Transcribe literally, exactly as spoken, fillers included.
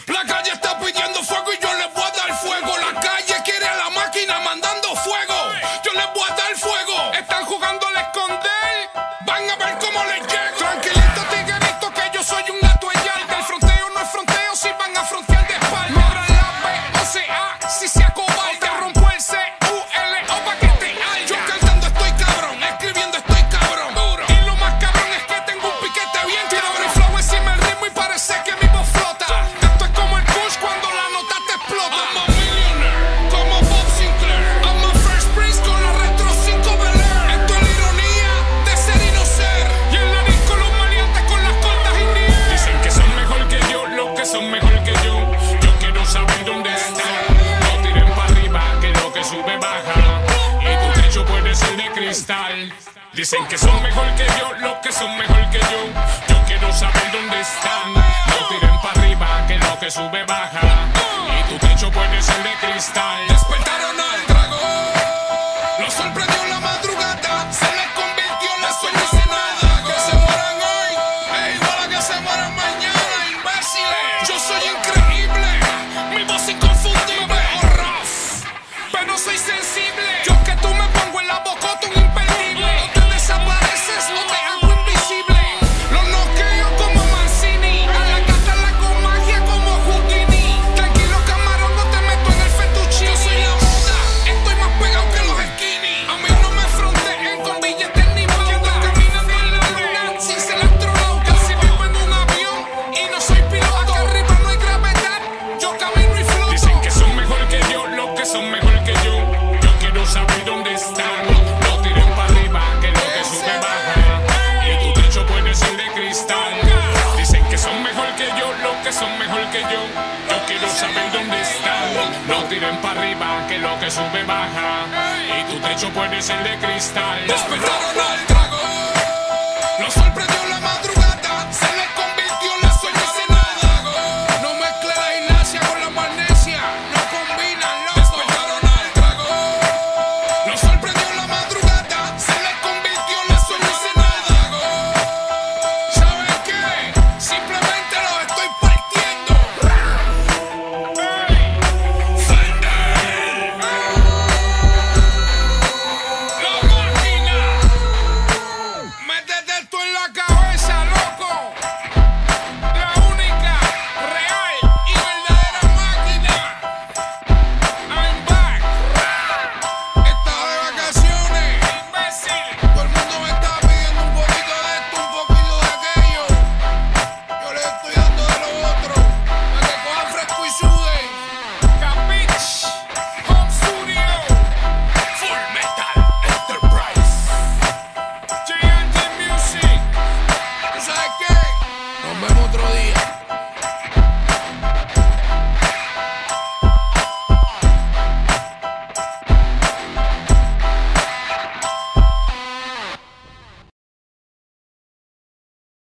La calle está pidiendo fuego y yo les voy a dar fuego. La calle quiere a la máquina mandando fuego. Yo les voy a dar fuego. Están jugando al esconder. Van a ver cómo les llego. Tranquilito, tiguerito, que yo soy un gato en yarda. El fronteo no es fronteo si van a frontear de espalda. Me abran la B, o sea, si se acobarda. Rompo el C U L O pa' que te haya. Yo cantando estoy cabrón, escribiendo estoy cabrón. Duro. Y lo más cabrón es que tengo un piquete bien cabrón. Mi flow encima el ritmo y parece que mi voz flota. Esto es como el Kush cuando la nota te explota. I'm a millionaire, como Bob Sinclair. I'm a Fresh Prince con la Retro cinco Bel Air. Esto es la ironía de ser y no ser. Y en la disco los maleantes con las cortas y ni air. Dicen que son mejor que yo, los que son mejor que yo. Yo quiero saber dónde están. No tiren para arriba, que lo que sube baja. Y tu techo puede ser de cristal. Dicen que son mejor que yo, los que son mejor que yo. Yo quiero saber dónde están. No tiren para arriba, que lo que sube baja. Y tu techo puede ser de cristal. Despertaron al dragón. Lo sorprendió en la madrugada. Se les convirtió en la sueño de nada. Que se mueran hoy es igual a que se mueran mañana, imbéciles. Yo soy increíble, mi voz inconfundible. Me veo rough, pero soy sensible. Yo que tú me pongo en la bocota un imperdible. No te desapareces, no te hago invisible. Los noqueo como Mancini. A la gata la con magia como Houdini. Tranquilo camarón, no te meto en el fettuccine. Yo soy la moda, estoy más pegado que los skinny. A mí no me fronteen con billetes ni pauta. Caminando en la luna sin ser astronauta. Si vivo en un avión y no soy piloto. Acá arriba no hay gravedad, yo camino y floto. Dicen que son mejor que yo, los que son mejor que yo. Yo quiero saber dónde están. No tiren para arriba, que lo que sube baja. Y tu techo puede ser de cristal. Dicen que son mejor que yo, los que son mejor que yo. Yo quiero saber dónde están. No tiren para arriba, que lo que sube baja. Y tu techo puede ser de cristal. Despertaron al dragón. Lo sorprendió